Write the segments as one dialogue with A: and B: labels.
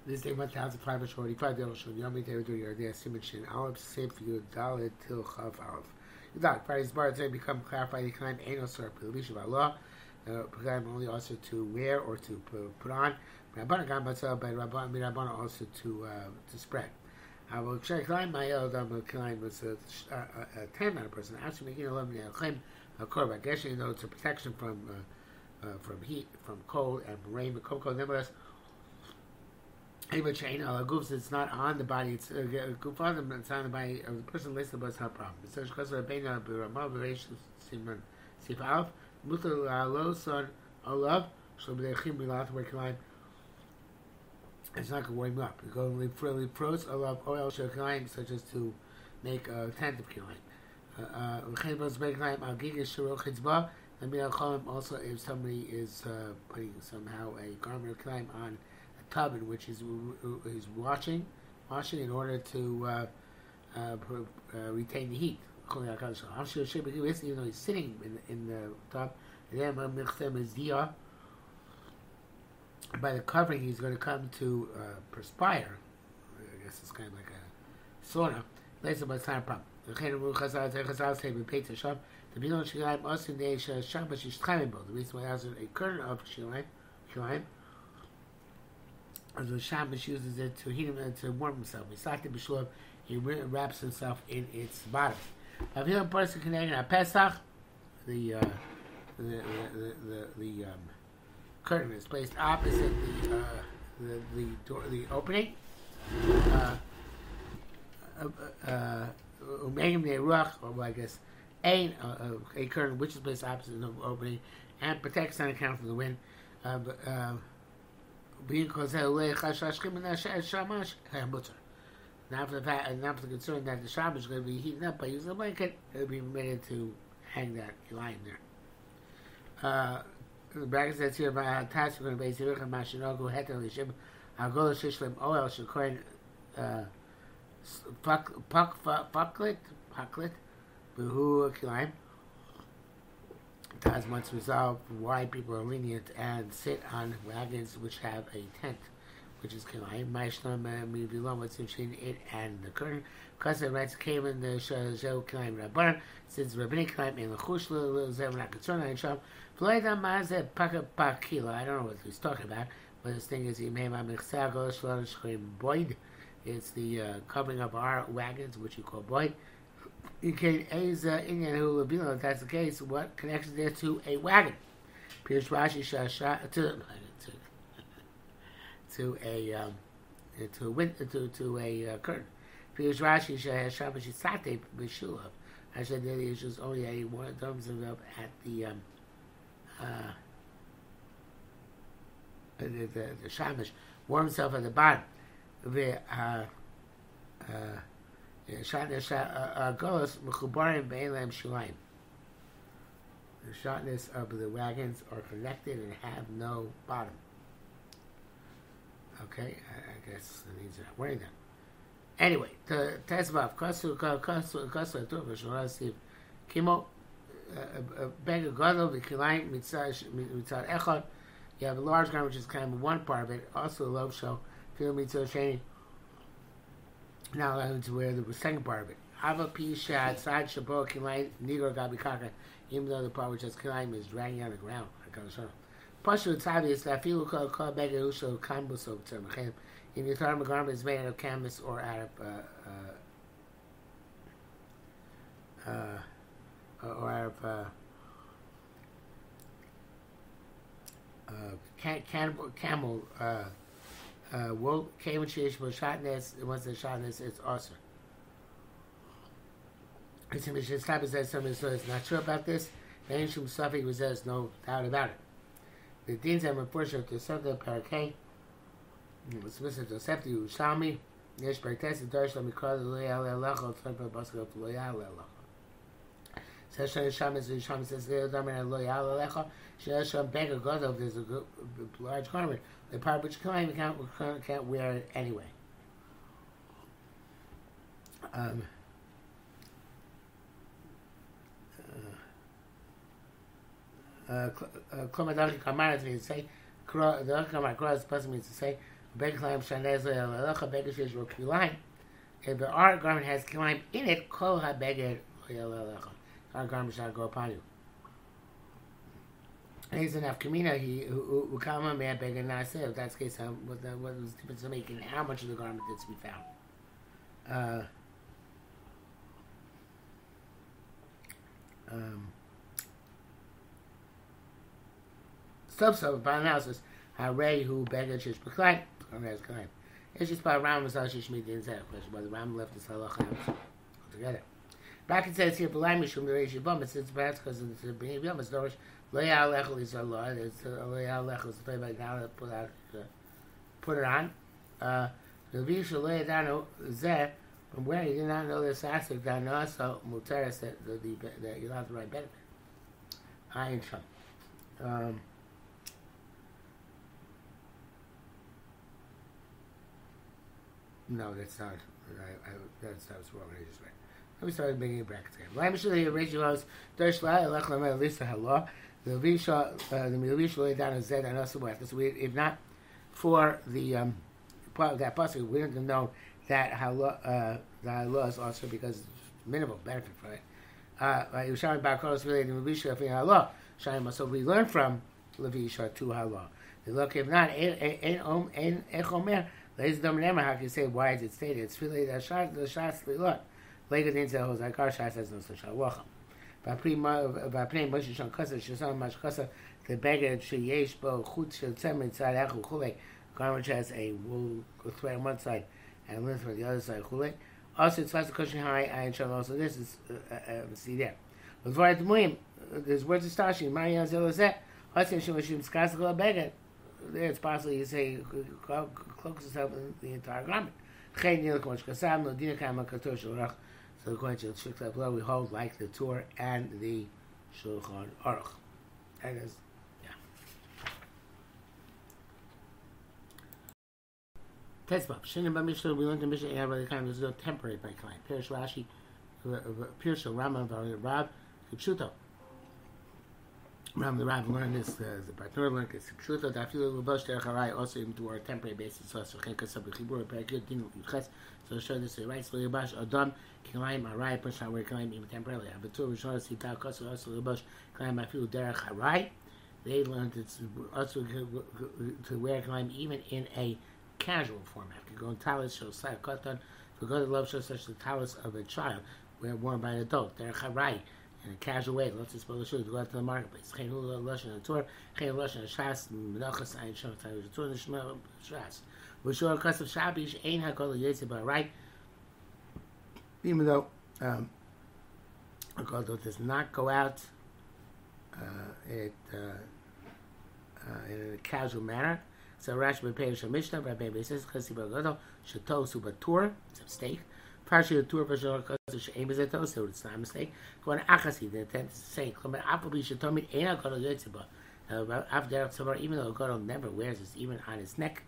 A: This day 1545 Yomi Tevidu Yardia Simon Shin Aleph Sif Yud Dalet Til Chav Aleph. Yudak Friday's bar today become clarified the kind Ain't Sir Pilisha of Allah. Program only also to wear or to put on. Rabban Gam Batzal by Rabban Mirabban also to spread. I will check line my Eldam Klein was a 10 person. Actually making a lemon claim a korban. Actually, you know, it's a protection from heat, from cold and rain. But cold, nevertheless. Goofs, it's not on the body, it's goof on them, it's on the body of the person listed, but it's not a problem. It says, because of Rabbeinu, B'Ramah, B'Reish, Simon, Sif Alf, Mutal Lo, Son, Olav, Shalom Dechim, Bilath, where Kalim, it's not going to warm up. You go and leave froze, Olav, oil, Shakalim, such as to make a tent of Kalim. L'cheibos, B'Kalim, Al-Gigas, Shiro, Chitzbah, and B'Al also if somebody is putting somehow a garment of Kalim on tub in which is washing in order to retain the heat. Even though he's sitting in the tub, by the covering he's going to come to perspire. I guess it's kind of like a sauna. Later, but it's not a problem. The reason why there's a curtain of Shilaim. As the Shabbos uses it to heat him and to warm himself. He wraps himself in its bottom. Avil person connected at Pesach, the curtain is placed opposite the door, the opening. Or I guess a curtain which is placed opposite the opening and protects on account of the wind. Because now for the concern that the Shabbos is going to be heating up by using a blanket, it will be permitted to hang that line there. The bracket says here about task we're going to base it on Mashinogu Hetel Lishim Agol Shishlim Oel Shakoin Paklit Buhu Kilaim. Taz must resolve why people are lenient and sit on wagons which have a tent, which is Kilayim, Maishlam, Mivilom, what's in it, and the curtain. Because the rights came in the Shazeo Kilayim Rabban, since Rabbinic Kilayim in the Chush, we're not concerned on Sham. Floydam Mazet Pakila, I don't know what he's talking about, but this thing is, it's the covering of our wagons, which you call Boyd. If that's the case, what connection is there to a wagon? Pirush Rashi to a curtain. Pirush Rashi Shashabashisate Bishulav. I said that the issue is only a one of them at the Shamash warm himself at the bottom. The shortness of the wagons are connected and have no bottom. Okay, I guess it means not wearing them. Anyway, the Tesvav Kasu Kimo Bega Gadol the Kilayim Mitzad Echad. You have a large garment which is kind of one part of it, also a low show, Fil Mitzad Sheni. Now allowed to wear the second part of it. Ava Pishad Side Shabo Kilayim Nigor Gabi Kaka, even though the part which has Kilayim is dragging on the ground. Pashu it's obvious that Filu Kal Bega Usho Kambuso Tzemachem. In your thermal garment is made out of canvas or out of camel wool. Came when she was shotness. Once the shotness, it's awesome. It's Mishnah Stabba says somebody is not sure about this. The ancient Sufi was there's no doubt about it. The deans have unfortunately to something parakeh. It's Mr. Joseph Yerushalmi. Yesh Bertes the Darsh Lamikra Loyal Elacha Tzarpa Baskal Loyal Elacha. Says Yerushalmi says Leodamer Loyal Elacha. Shesham Beggar Godov. There's a large garment. The part which can't wear it anyway. Klomadaki Kamara means to say, the Kamara means to say, Beggar Kilayim Shanez Le'alecha Beggar Sheish Ro Kilayim. If the art garment has kilayim in it, Kol HaBeggar Le'alecha. Our garment shall go upon you. And he's enough kamina. He who come a man beggar not say. If that's the case, what was the difference in making how much of the garment is to be found? So by analysis, Haray who beggar shish b'klayim. It's just by Ram Masal Shishmi the inside question whether Ram left his halacha altogether. Back it says here, "B'lai mishum l'reish yibam." It says perhaps because of the beginning of Yom Dorish lo ya'alechel is Allah. It's lo ya'alechel is the way by now put it on. The Vish lo yadanu zeh from where you did not know this aspect that no also muteris that you don't have the right benefit. Ayin sham. No, that's not. That's wrong. I just read. Let me start making brackets again. Why should the original was Dersh La Elech Lamed Lisa Halah? The Milvish lay down and said and also what? So if not for the part of that pasuk, we didn't know that Halah the Halah is also because minimal benefit for it. Like Yerushalmi Bakros related to Milvish Lefin Halah. Shaim. So we learn from Levisha to Halah. Look, if not, ein echomer. Ladies and gentlemen, how can you say why is it stated? It's really the shas lilot. Later the inside holds like our shas has no such halachah. V'apnei Moshe Shon Kasa Shesam Mash Kasa the beggar sheyesh bo chut shel tzem inside echu chulei garment which has a wool thread on one side and linen on the other side chulei. Also, it's less cushion high ayin shal. Also, this is see there. With V'aret Muim, there's words of Stashi. Mariyan Zelazet. Hasim Shemashim Skasakol beggar. There it's possible you say cloaks yourself in the entire garment. So according to the Shulchan Aruch, we hold like the Torah and the Shulchan Aruch. That is, yeah. Tetzbah. Shinin b'Mishnah, we learned the Mishnah and the kind there's no temporary by kind. Pirish Rashi, Pirish Rambam, Rab, Kipshuto. Ram the Rav learned this, the partner learned this. Pshuto dafilu l'bosh derech harai also even to our temporary basis. So chen kasab b'chibur perakir din l'chutz. So show this the rights l'yibash adam kilayim harai person wear kilayim even temporarily. Abatur rishon sita kasu also l'bosh kilayim afilu derech harai. They learned it's also to wear kilayim even in a casual format. You go in talis show side katan. For God love shows such the talis of a child worn by an adult. Derech harai. In a casual way, let's just go out to the marketplace. Chen hula lashon and Torah, chen lashon and shas, menachas ayin shom tzayir the Torah nishma shas. V'shor kasav shabish ein hakol yetzi by right. Even though Hakol does not go out in a casual manner. So Rashi b'peirush Mishnah, Rabbi says chasi b'agadol shatos u'batur. It's a mistake. Partially the tour version because aim is a toast, so it's not a mistake. When Achasi, the intent is to say, Appleby should tell me, ain't got a yotziba. After somewhere, even though God never wears this, even on his neck.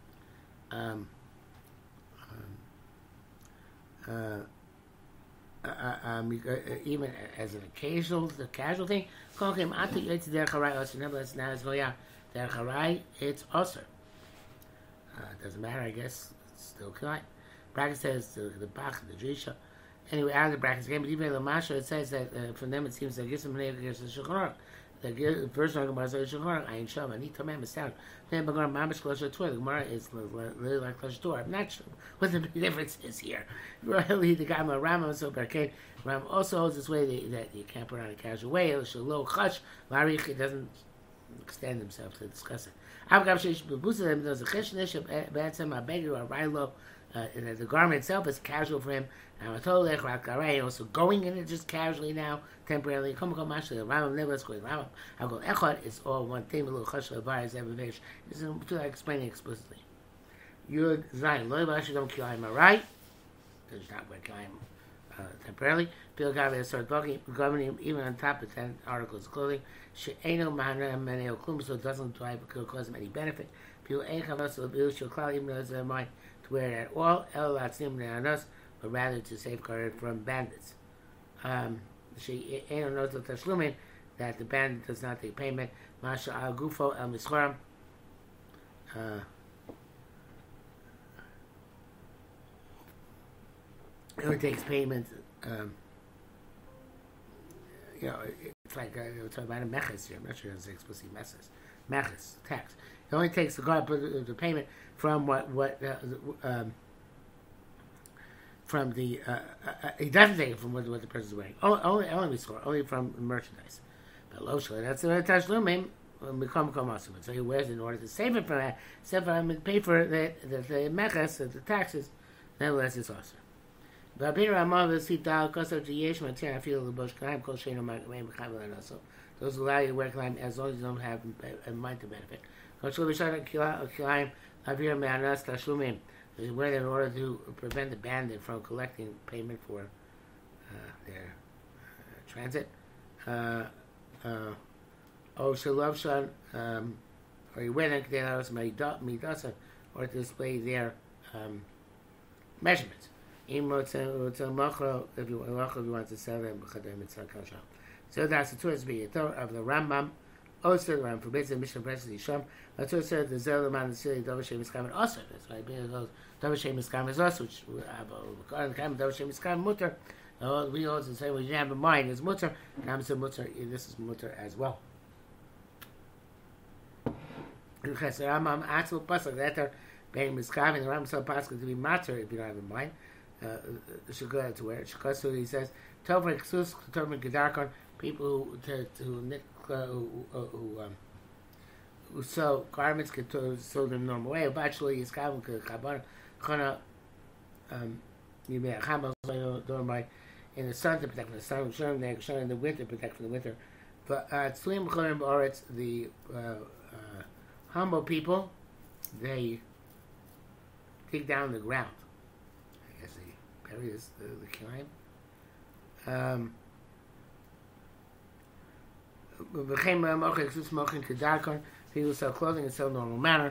A: Even as an occasional, the casual thing, call him Ati Yotzi Derech Harai Osir. Nevertheless, now it's Goya Derech Harai, it's Osir. Doesn't matter, I guess, it's still Kilai. Bracket says the Bach, the Drisha. Anyway, out of the brackets again, but even the Masha, it says that from them it seems that Gisam Neva against the Shulchan Aruch. The first one about the Shulchan Aruch, Ayin Shom, I need to remember sound. Then Bagar Mamish Klosh Torah. The Gemara is really like Klosh Torah. I'm not sure what the big difference is here. Really, the guy Rama so Barkane. Ram also holds this way that you can't put on a casual way. Shalo Chash, Marich, it doesn't extend himself to discuss it. Avgav Sheish Bebusa, there's a Cheshnesh, Batsam, Abegir, or Railo. The garment itself is casual for him. Now I told you, also going in it just casually now, temporarily. Come mash the Ramam Nevas going Ramam. I go Echad. It's all one thing. A little Chash Levar every Vesh. This is to explain it explicitly. Yud Zayin Lo Yavash don't kill him right. Does not wear kilayim temporarily. Bill Gavi start governing even on top of 10 articles of clothing. She'eno Mahanam Meneo Klum, so it doesn't cause him any benefit. People ain't Chavas Labil Shulklal even though it's their mind to wear it at all, but rather to safeguard it from bandits. She ain't knows the Tashlumin that the bandit does not take payment. Masha al Gufo el Mischoram. It only takes payment. It's like we're talking about a meches here. I'm not sure it's explicitly meches tax. It only takes the payment from from the. It doesn't take it from what the person's wearing. Only from merchandise. But loshla, that's the tashlumim. So he wears it in order to save it from that. Save and pay for the meches, the taxes. Nevertheless, it's also. Those allow you to wear kilayim as long as you don't have a mind to benefit. They wear them in order to prevent the bandit from collecting payment for their transit. Or you wear them or to display their measurements. If you want to sell them, so that's the Torah's being of the Rambam. Also, the Rambam forbids the mission presses Yisham. The Torah said the Zelam and the Silly Dovashem is coming also. That's why being goes Dovashem is coming is also, which we have a Dovashem is coming mutter. We also say we didn't have in mind is mutter. Now it's mutter. This is mutter as well. The Rambam actual pasuk letter being miskaven. The Rambam said pasuk to be matter if you don't have in mind. Should go to wear it. So he says, "Tover ksus, tover gedarkon." People who sew garments can sew them the normal way. Actually, it's kavan chana. You may have in the sun to protect from the sun. Showing in the winter to protect from the winter. But tzlim chorim b'aretz, the humble people, they dig down the ground. I guess they bury the kilayim. People sell clothing in so normal manner.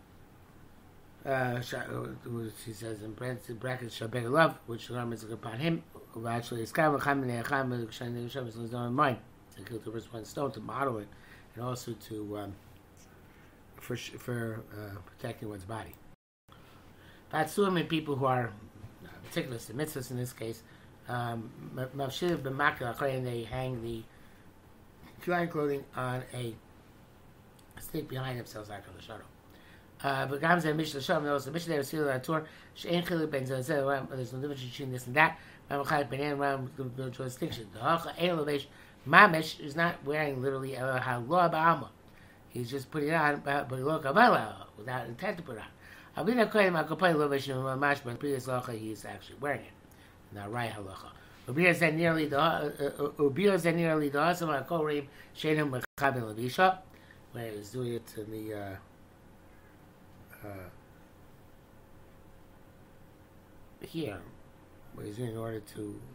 A: She says in brackets, Shabbat love, which the Rambam is upon him. Actually, it's kind of in mind to kill the first one stone to model it, and also to for protecting one's body. Batsuim people who are meticulous to mitzvahs in this case, mavshir b'makla, and they hang the drying clothing on a stick behind themselves after the shuttle. But Gamze and Mishnah Shalom knows the Mishnah was still at Torah. She'en chiluk ben zeh. There's no difference between this and that. Ramachayit ben Ram, no distinction. The Hacha Eilovesh Mamish is not wearing literally Haloah Ba'alma. He's just putting it on, but without intent to put it on. Avina Koyim Akopay Lovesh Mamash, but previous Hacha he's actually wearing it. Not right Halacha. Ubir Zen nearly the Asam Akorim Shenim Mechabin Levisha, where he's doing it in the here, what he's doing in order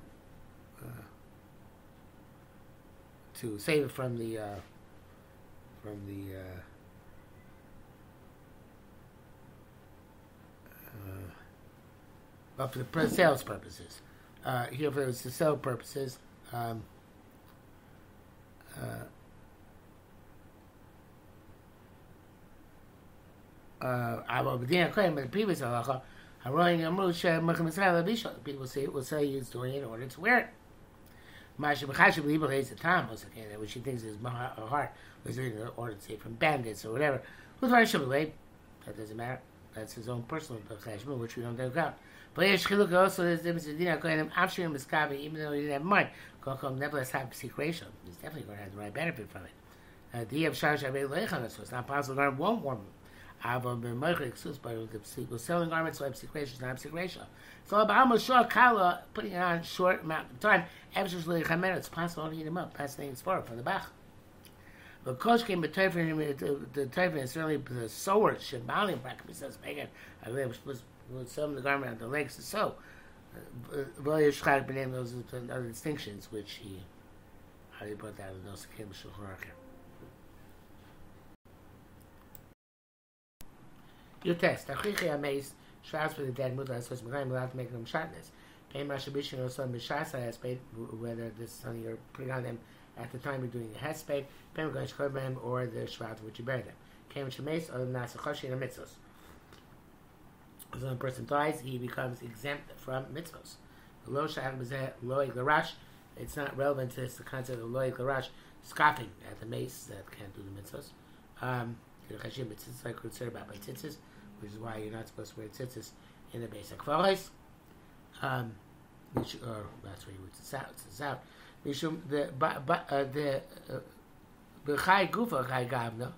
A: to save it from the but for the sales purposes. Here for the sales purposes. The previous halacha, people will say he's doing it in order to wear it. Which she thinks his heart was doing it in order to save from bandits or whatever. That doesn't matter. That's his own personal cheshbon, which we don't take out. But also there's difference in even though he didn't have money. Nevertheless have secretion. He's definitely going to have the right benefit from it. So it's not possible that won't warm him. But the people selling garments have secretion, not secretion. So about short kala, putting it on short amount of time, it's possible to heat him up. That's things for from the back. But Kosh came to the Teflin is certainly the sower Shemali practice says Megan. I was some of the garment on the legs to sew. Those are other distinctions which he how do you put that in those Kim Shulchan. Your test. Achichi Ameis shrouds for the dead mudra so it's allowed to make them sharpness. Pay Mashabishin or some Bishasa has paid whether this is something you're putting on them at the time you're doing the hesped, Pem Gosh Chodbem, or the shroud which you bury them. Came Shemes or the Nasachoshi and Mitzvos. As when a person dies, he becomes exempt from mitzvos. Lo shayach b'zeh loig l'rash. It's not relevant to this, the concept of loig l'rash, scoffing at the mace that can't do the mitzvahs. It's like concerned about by tzitzis, which is why you're not supposed to wear tzitzis in the basic kvaros. That's where you would tzitzis out. The b'chai gufa chai gavna,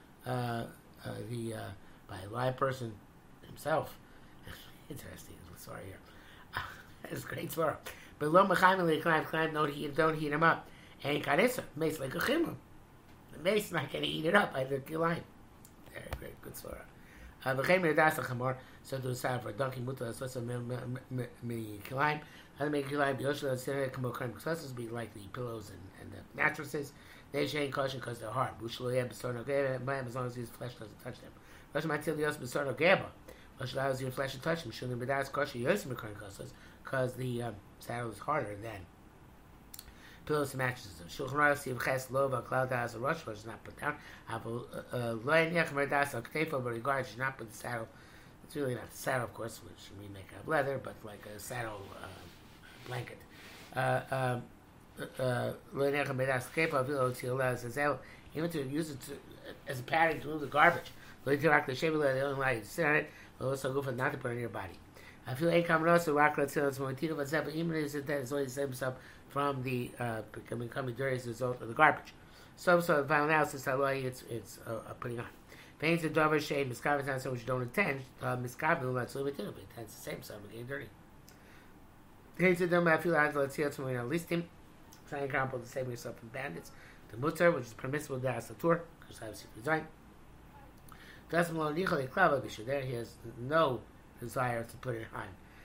A: by a live person himself. Interesting. Sorry here. It's great Torah. But lo mechayim le'klayim, don't heat him up. And karissa, mace like a chimum. The mace is not going to eat it up by the kilayim. Very great, good Torah. V'chein me'adas ha'chamor, so do a salad for a donkey mutal, as well as kilayim. How to make kilayim, b'yoshel ha'tzireh, kamo karim k'sosas, be like the pillows and the mattresses. They shein kosher because they're hard. Bushlo yeh b'sor no geba, as long as his flesh doesn't touch them. Rosh matil yos b'sor no geba. Rosh allows your flesh to touch them. Shulim b'das kosher yos m'karim k'sosas, because the saddle is harder than pillows and mattresses. Shulchan Aruch Siv Ches Lova Klal Das Rosh is not put down. Lo Yeniach Merdas Al Ktefo, but regard should not put the saddle. It's really not the saddle, of course, which we make out of leather, but like a saddle blanket. Lo Yeniach Merdas Al Ktefo, Vilo Tziola Zazel, even to use it as a padding to move the garbage. Lo Yitirak the Shevila, they only allow you to sit on it. Lo also go for not to put it in your body. I feel a kamrosa rocklet till moitino, but even if it's always saved himself from the becoming dirty as a result of the garbage. So the final analysis, it's putting on. Pains the dover shade, miskav is so which you don't intend. Miskav will not live it in, but it tends the same, so I'm getting dirty. Pains the dome, I feel let's see what's going on. List him, trying to to save yourself from bandits. The mutter, which is permissible to ask the tour, because obviously if you design. Doesn't want to there, he has no desire to put it on.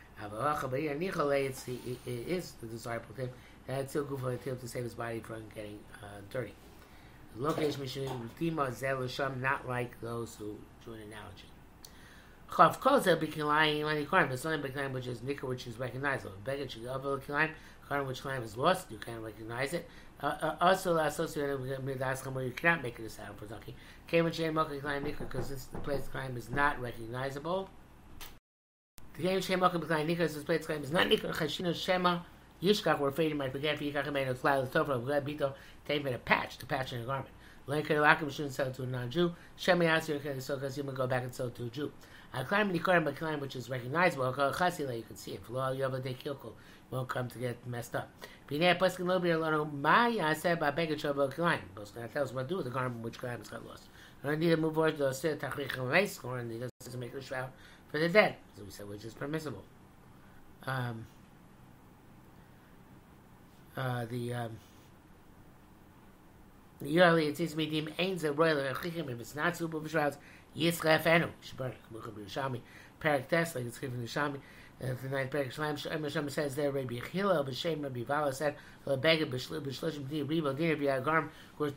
A: It is the desirable thing that it's still good for him to save his body from getting dirty. The location not like those who drew an analogy. Chav kozel b'kilayim when he climbed, but something b'kilayim which is nikkur, which is recognizable. Beggar should over kilayim, kilayim which kilayim is lost, you can't recognize it. Also associated with midas chamor, you cannot make it a saddle for donkey. Came when shein mocha kilayim nikkur, because the place kilayim is not recognizable. The game Shema can be kind Nikos, this place claim is not Nikos, Chashino Shema, Yishkach, where fading might forget, for Yikach made a fly with Topher, of Bito, they made a patch to patch in a garment. Lenka Lakim shouldn't sell to a non Jew, Shema Yasir, so because you can go back and sell to a Jew. I climb Nikorim, but climb which is recognizable, Chasila, you can see it. Flo, Yova de Kilko, won't come to get messed up. Binea Paskin Lobi, Lono, Maya said by Begachova climb. Both going to tell us what to do with the garment which climb has got lost. I don't need to move on to the Sir Tachrich and Race, or he doesn't make a shroud for the dead, as we said, which is permissible. The yearly it seems to be deemed ain't a royal chikim if it's not super b'shrouds yisref enu shbarek mucham b'yishami parak test like it's given the the ninth parak Shlomo says there Rabbi Chila b'shem Rabbi Vala said lebeged b'shloshim di ribo dinner v'yagarm was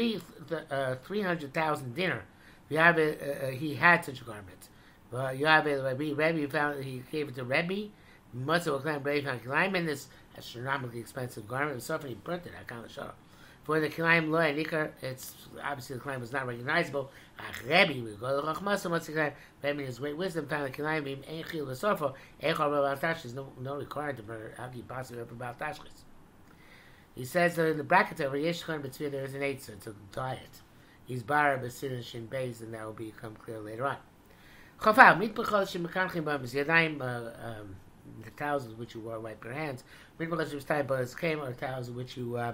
A: 300,000 dinner. He had such a garment. Rebbe found he gave it to Rebbe. Must have claimed Rebbe found Kilayim in this astronomically expensive garment. So he burnt it. I can't show. For the Kilayim lo nikar, it's obviously the Kilayim was not recognizable. Rebbe we go to Chachmas. What's the Kilayim? Rebbe in his great wisdom found the Kilayim in Einchil L'Sorfo. Eichal Rav Tashkis. No required to burn. How can you possibly Rav Tashkis? He says that in the bracket over Yeshchan between there is an eitzah to diet. He's bara b'sin shin beis, and that will become clear later on. Chafal mitbachol shemekanchim b'am yadayim the towels with which you wipe your hands. Mitbachol shemekanchim b'am came or towels with which you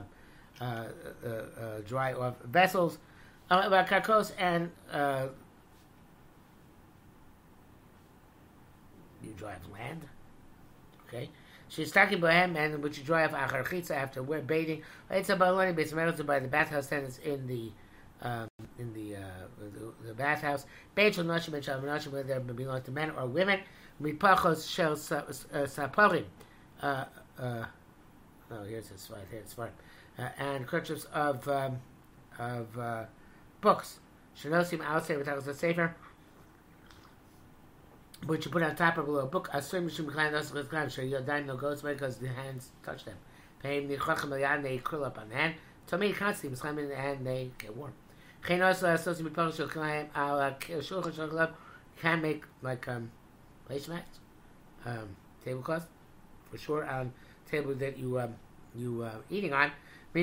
A: dry off vessels. Kakos and you dry off land. Okay. She's talking about him, and which you dry off achar chitza after we're bathing. It's about learning based on by the bathhouse tenants in the bathhouse. Beit shel nashim and shel nashim, whether they belong to men or women. Mitpachos shel saparim. Here's his slide. Here's fine. And kerchiefs of books. Shenosim outside without a sefer, which you put on top of a little book. Asur mishum klein nos klein. So your dime no goes away because the hands touch them. They curl up on the hand. So many constantly mischaim in the hand, they get warm. Can't make like placemats, tablecloths for sure on the table that you eating on.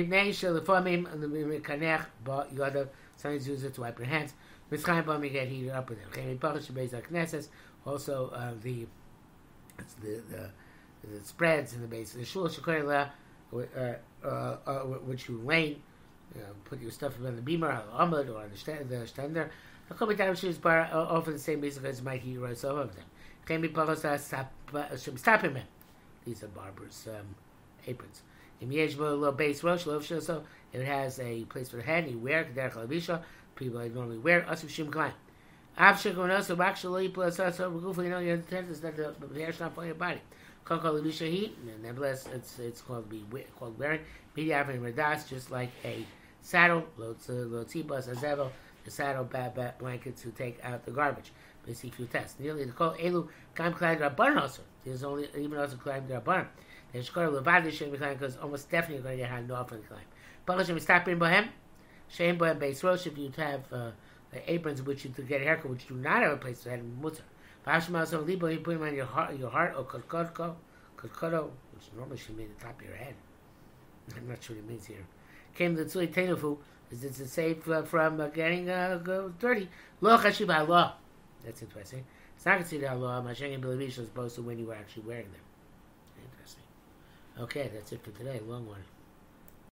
A: Sometimes use it to wipe your hands. You get heated up with it. Also, the spreads in the base of the shul which you lane, put your stuff on the beamer, on the amud, or on the stender. Often the same reason as might heat right some of them. These are barbers' aprons. So it has a place for the head. You wear it. People normally wear it. Your intent is that the hair is not on your body. Nevertheless, it's called wearing. Just like a saddle, the saddle blanket to take out the garbage. Basically, if you test. Nearly the call elu kam klein rabban also. There's only even also klein rabban. There's called levadish shem because almost definitely going to get hand off in klein. Balashim stop in bohem. Shem bohem base rosh if you have aprons which you to get a haircut which do not have a place to head mutter. Vashim also libo you put them on your heart or kodkodko, which normally should mean the top of your head. I'm not sure what it means here. Came the tzui tenufu is it's safe from getting dirty. Lo chashiv ha'lo. That's interesting. It's not considered ha'lo. Mashengin b'levish as opposed to when you were actually wearing them. Interesting. Okay, that's it for today. Long one.